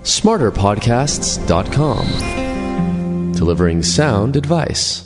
smarterpodcasts.com. Delivering sound advice.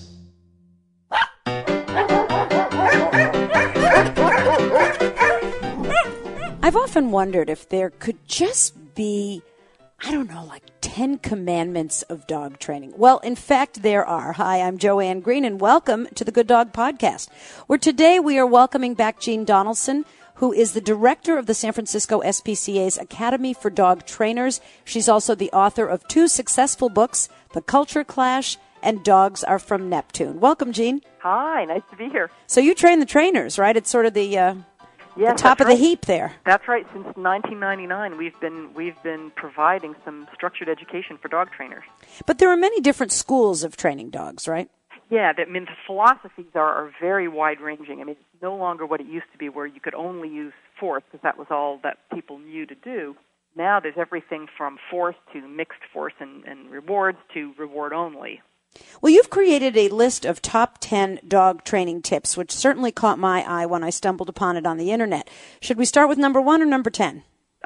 I've often wondered if there could just be, I don't know, like 10 commandments of dog training. Well, in fact, there are. Hi, I'm Joanne Green, and welcome to the Good Dog Podcast, where today we are welcoming back Jean Donaldson, who is the director of the San Francisco SPCA's Academy for Dog Trainers. She's also the author of 2 successful books, The Culture Clash and Dogs Are From Neptune. Welcome, Jean. Hi, nice to be here. So you train the trainers, right? It's sort of the top of the heap there. That's right. Since 1999, we've been providing some structured education for dog trainers. But there are many different schools of training dogs, right? Yeah, the philosophies are very wide-ranging. I mean, it's no longer what it used to be where you could only use force because that was all that people knew to do. Now there's everything from force to mixed force and rewards to reward only. Well, you've created a list of top 10 dog training tips, which certainly caught my eye when I stumbled upon it on the Internet. Should we start with number 1 or number 10?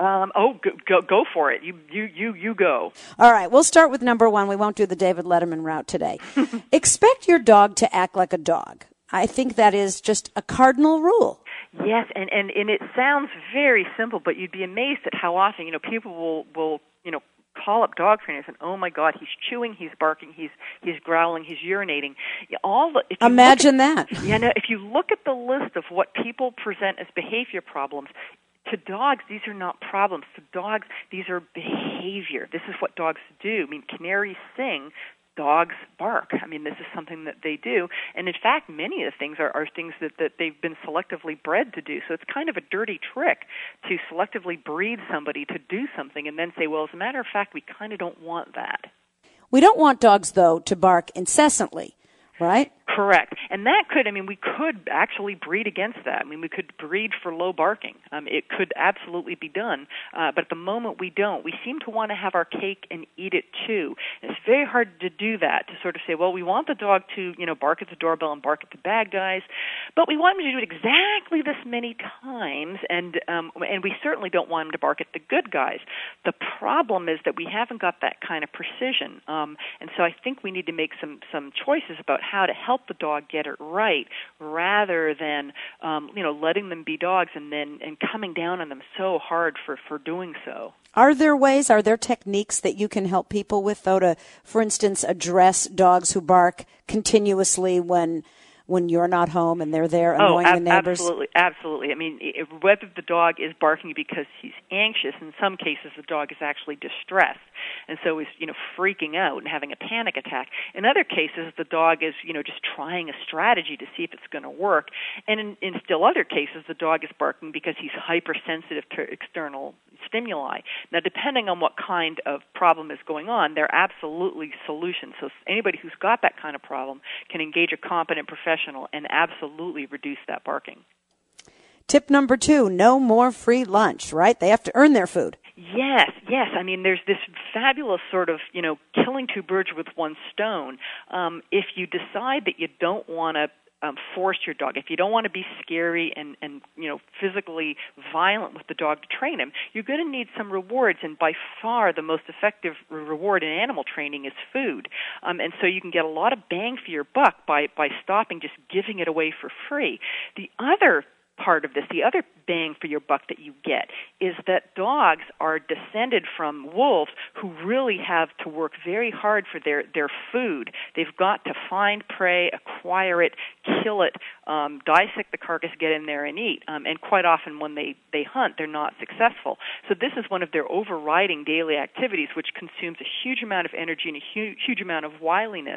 Go for it. You go. All right, we'll start with number 1. We won't do the David Letterman route today. Expect your dog to act like a dog. I think that is just a cardinal rule. Yes, and it sounds very simple, but you'd be amazed at how often, people will call up dog trainers and, oh my God, he's chewing, he's barking, he's growling, he's urinating. Imagine that. Yeah, no, if you look at the list of what people present as behavior problems, to dogs, these are not problems. To dogs, these are behavior. This is what dogs do. I mean, canaries sing, dogs bark. I mean, this is something that they do. And in fact, many of the things are things that they've been selectively bred to do. So it's kind of a dirty trick to selectively breed somebody to do something and then say, well, as a matter of fact, we kind of don't want that. We don't want dogs, though, to bark incessantly, right? Correct. And we could actually breed against that. I mean, we could breed for low barking. It could absolutely be done. But at the moment we don't. We seem to want to have our cake and eat it too. And it's very hard to do that, to sort of say, well, we want the dog to, bark at the doorbell and bark at the bad guys, but we want him to do it exactly this many times, and we certainly don't want him to bark at the good guys. The problem is that we haven't got that kind of precision. And so I think we need to make some choices about how to help the dog get it right, rather than letting them be dogs and coming down on them so hard for doing so. Are there techniques that you can help people with, though, to, for instance, address dogs who bark continuously when you're not home and they're there annoying the neighbors? Absolutely. I mean, whether the dog is barking because he's anxious, in some cases the dog is actually distressed, and so is freaking out and having a panic attack. In other cases, the dog is just trying a strategy to see if it's going to work, and in still other cases, the dog is barking because he's hypersensitive to external stimuli. Now, depending on what kind of problem is going on, there are absolutely solutions. So anybody who's got that kind of problem can engage a competent professional and absolutely reduce that barking. Tip number 2, no more free lunch, right? They have to earn their food. Yes. I mean, there's this fabulous sort of, killing 2 birds with 1 stone. If you decide that you don't want to force your dog, if you don't want to be scary and physically violent with the dog to train him, you're going to need some rewards, and by far the most effective reward in animal training is food. And so you can get a lot of bang for your buck by stopping just giving it away for free. The other part of this, the other bang for your buck that you get, is that dogs are descended from wolves who really have to work very hard for their food. They've got to find prey, acquire it, kill it, dissect the carcass, get in there and eat. And quite often when they hunt, they're not successful. So this is one of their overriding daily activities, which consumes a huge amount of energy and a huge amount of wiliness.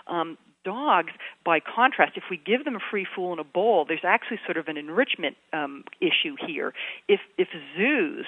Dogs, by contrast, if we give them a free food in a bowl, there's actually sort of an enrichment issue here. If zoos,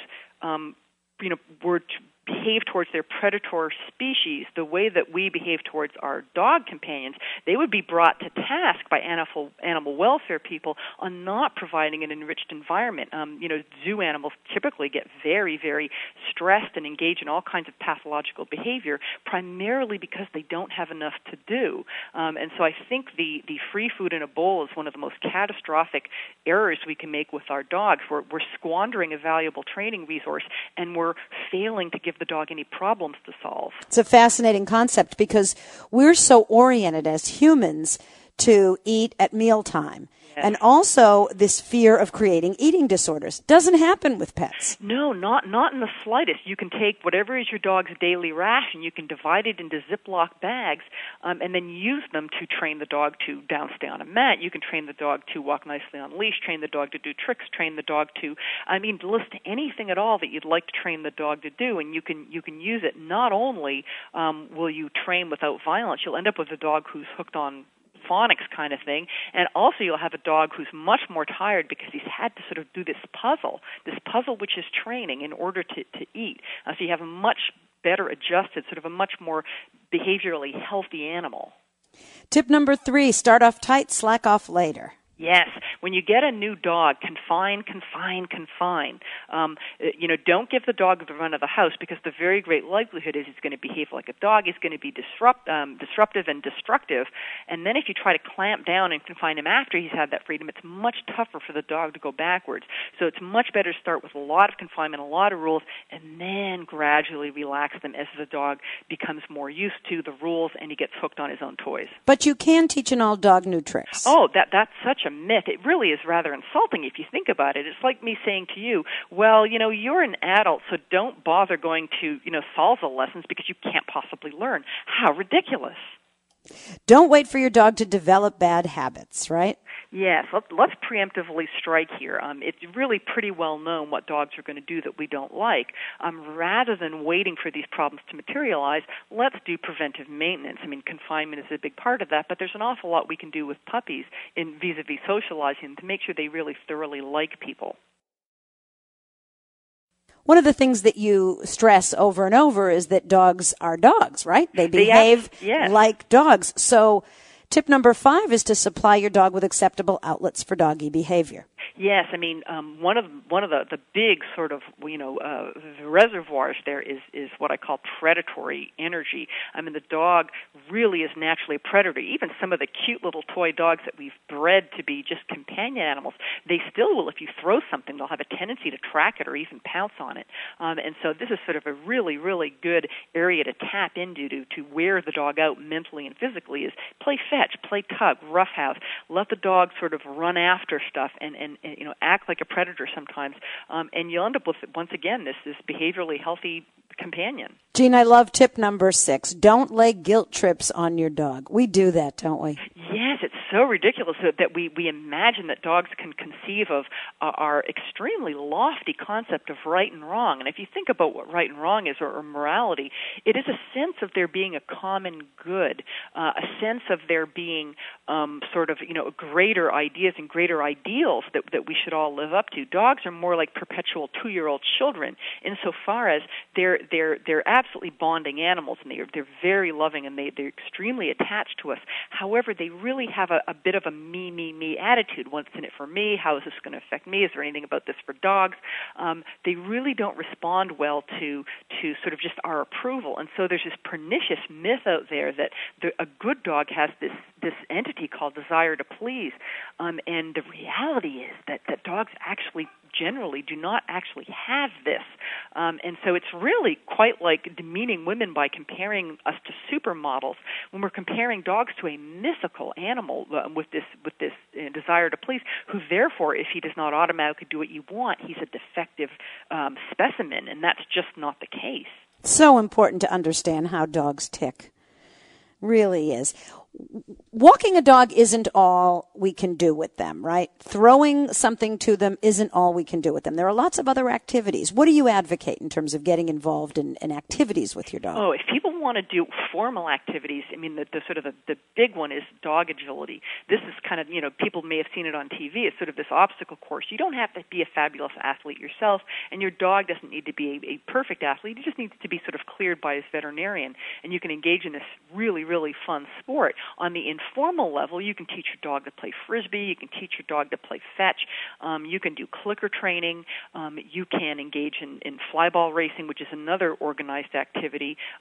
were to behave towards their predator species the way that we behave towards our dog companions, they would be brought to task by animal welfare people on not providing an enriched environment. Zoo animals typically get very, very stressed and engage in all kinds of pathological behavior, primarily because they don't have enough to do. And so I think the free food in a bowl is one of the most catastrophic errors we can make with our dogs. We're squandering a valuable training resource, and we're failing to give the dog any problems to solve. It's a fascinating concept because we're so oriented as humans to eat at mealtime. And also this fear of creating eating disorders. Doesn't happen with pets. No, not in the slightest. You can take whatever is your dog's daily ration, you can divide it into Ziploc bags, and then use them to train the dog to downstay on a mat. You can train the dog to walk nicely on leash, train the dog to do tricks, train the dog to, list anything at all that you'd like to train the dog to do, and you can use it. Not only will you train without violence, you'll end up with a dog who's hooked on phonics kind of thing, and also you'll have a dog who's much more tired because he's had to sort of do this puzzle which is training in order to eat. So you have a much better adjusted, sort of a much more behaviorally healthy animal. Tip number 3, start off tight, slack off later. Yes. When you get a new dog, confine. Don't give the dog the run of the house because the very great likelihood is he's going to behave like a dog. He's going to be disruptive and destructive. And then if you try to clamp down and confine him after he's had that freedom, it's much tougher for the dog to go backwards. So it's much better to start with a lot of confinement, a lot of rules, and then gradually relax them as the dog becomes more used to the rules and he gets hooked on his own toys. But you can teach an old dog new tricks. Oh, that's such a myth. It really is rather insulting if you think about it. It's like me saying to you, well, you're an adult, so don't bother going to, salsa lessons because you can't possibly learn. How ridiculous. Don't wait for your dog to develop bad habits, right? Yes, let's preemptively strike here. It's really pretty well known what dogs are going to do that we don't like. Rather than waiting for these problems to materialize, let's do preventive maintenance. Confinement is a big part of that, but there's an awful lot we can do with puppies in vis-a-vis socializing to make sure they really thoroughly like people. One of the things that you stress over and over is that dogs are dogs, right? They behave like dogs. So tip number 5 is to supply your dog with acceptable outlets for doggy behavior. Yes, one of the big sort of reservoirs there is what I call predatory energy. The dog really is naturally a predator. Even some of the cute little toy dogs that we've bred to be just companion animals, they still will, if you throw something, they'll have a tendency to track it or even pounce on it. And so this is sort of a really, really good area to tap into to wear the dog out mentally and physically is play fetch, play tug, roughhouse, let the dog sort of run after stuff and act like a predator sometimes, and you'll end up with, once again, this behaviorally healthy companion. Jean, I love tip number 6. Don't lay guilt trips on your dog. We do that, don't we? Yes, it's so ridiculous that we imagine that dogs can conceive of our extremely lofty concept of right and wrong. And if you think about what right and wrong is, or morality, it is a sense of there being a common good, a sense of there being greater ideas and greater ideals that we should all live up to. Dogs are more like perpetual 2-year-old children insofar as they're absolutely bonding animals, and they're very loving, and they're extremely attached to us. However, they really have a bit of a me attitude. What's in it for me? How is this going to affect me? Is there anything about this for dogs? They really don't respond well to sort of just our approval. And so there's this pernicious myth out there that a good dog has this entity called desire to please. And the reality is that dogs actually generally do not actually have this. And so it's really quite like demeaning women by comparing us to supermodels when we're comparing dogs to a mythical animal with this desire to please, who therefore, if he does not automatically do what you want, he's a defective specimen, and that's just not the case. So important to understand how dogs tick. Really is. Walking a dog isn't all we can do with them, right? Throwing something to them isn't all we can do with them. There are lots of other activities. What do you advocate in terms of getting involved in activities with your dog? Oh, if people want to do formal activities, the big one is dog agility. This is kind of, people may have seen it on TV. It's sort of this obstacle course. You don't have to be a fabulous athlete yourself, and your dog doesn't need to be a perfect athlete. He just needs to be sort of cleared by his veterinarian, and you can engage in this really, really fun sport. On the informal level, you can teach your dog to play Frisbee. You can teach your dog to play fetch. You can do clicker training. You can engage in flyball racing, which is another organized activity. Fetch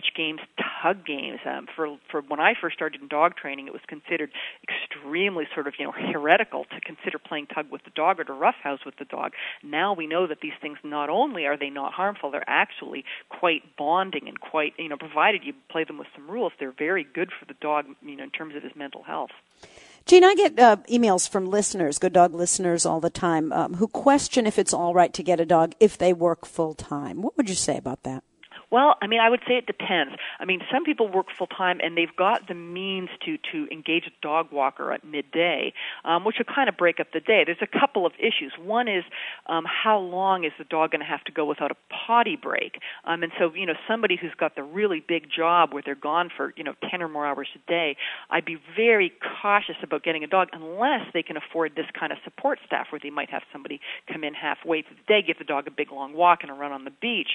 sketch games, tug games. For when I first started in dog training, it was considered extremely sort of, heretical to consider playing tug with the dog or to roughhouse with the dog. Now we know that these things, not only are they not harmful, they're actually quite bonding and quite, provided you play them with some rules, they're very good for the dog, in terms of his mental health. Jean, I get emails from listeners, Good Dog listeners all the time, who question if it's all right to get a dog if they work full-time. What would you say about that? Well, I would say it depends. Some people work full-time and they've got the means to engage a dog walker at midday, which will kind of break up the day. There's a couple of issues. One is how long is the dog going to have to go without a potty break? And so, somebody who's got the really big job where they're gone for, 10 or more hours a day, I'd be very cautious about getting a dog unless they can afford this kind of support staff where they might have somebody come in halfway through the day, give the dog a big long walk and a run on the beach.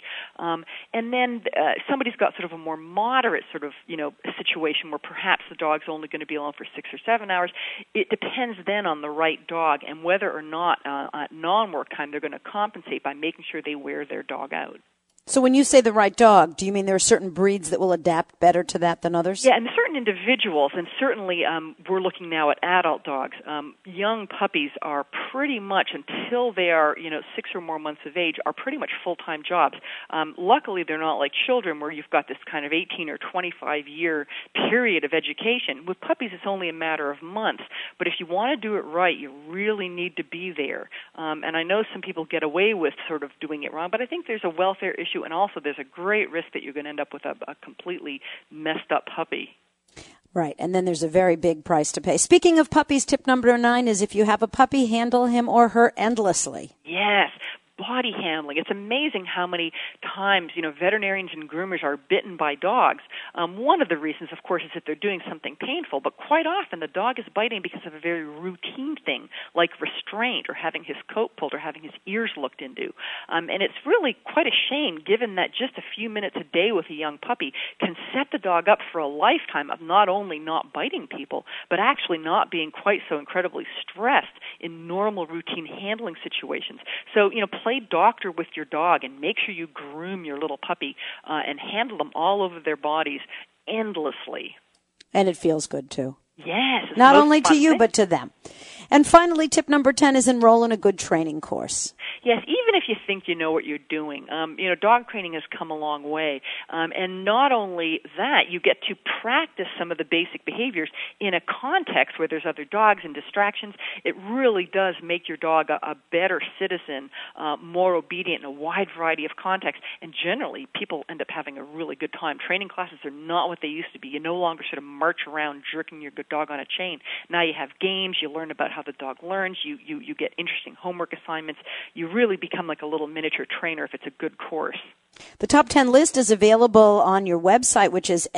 And then somebody's got sort of a more moderate sort of, situation where perhaps the dog's only going to be alone for 6 or 7 hours. It depends then on the right dog and whether or not at non-work time they're going to compensate by making sure they wear their dog out. So when you say the right dog, do you mean there are certain breeds that will adapt better to that than others? Yeah, and certain individuals, and certainly we're looking now at adult dogs. Young puppies are pretty much, until they are 6 or more months of age, are pretty much full-time jobs. Luckily, they're not like children where you've got this kind of 18 or 25-year period of education. With puppies, it's only a matter of months. But if you want to do it right, you really need to be there. And I know some people get away with sort of doing it wrong, but I think there's a welfare issue. And also there's a great risk that you're going to end up with a completely messed up puppy. Right, and then there's a very big price to pay. Speaking of puppies, tip number 9 is if you have a puppy, handle him or her endlessly. Yes. Body handling. It's amazing how many times, veterinarians and groomers are bitten by dogs. One of the reasons, of course, is that they're doing something painful, but quite often the dog is biting because of a very routine thing, like restraint or having his coat pulled or having his ears looked into. And it's really quite a shame, given that just a few minutes a day with a young puppy can set the dog up for a lifetime of not only not biting people, but actually not being quite so incredibly stressed in normal routine handling situations. So, play doctor with your dog and make sure you groom your little puppy and handle them all over their bodies endlessly. And it feels good, too. Yes. Not only to you, but to them. And finally, tip number 10 is enroll in a good training course. Yes, even if you think you know what you're doing. Dog training has come a long way. And not only that, you get to practice some of the basic behaviors in a context where there's other dogs and distractions. It really does make your dog a better citizen, more obedient in a wide variety of contexts. And generally, people end up having a really good time. Training classes are not what they used to be. You no longer sort of march around jerking your good dog on a chain. Now you have games. You learn about how the dog learns. You get interesting homework assignments. You really become like a little miniature trainer if it's a good course. The top 10 list is available on your website, which is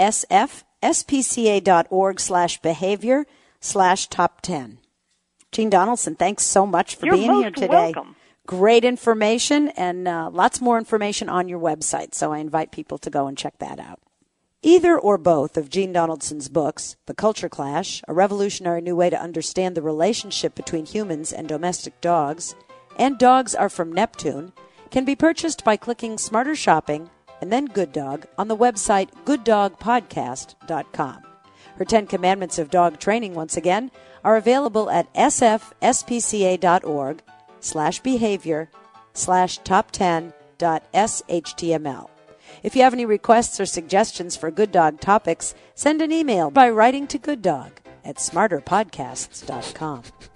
spca.org/behavior/top10. Jean Donaldson, thanks so much for being here today. You're most welcome. Great information and lots more information on your website, so I invite people to go and check that out. Either or both of Jean Donaldson's books, The Culture Clash, A Revolutionary New Way to Understand the Relationship Between Humans and Domestic Dogs, and Dogs Are From Neptune, can be purchased by clicking Smarter Shopping and then Good Dog on the website gooddogpodcast.com. Her 10 Commandments of Dog Training, once again, are available at sfspca.org/behavior/top10.shtml. If you have any requests or suggestions for Good Dog topics, send an email by writing to gooddog@smarterpodcasts.com.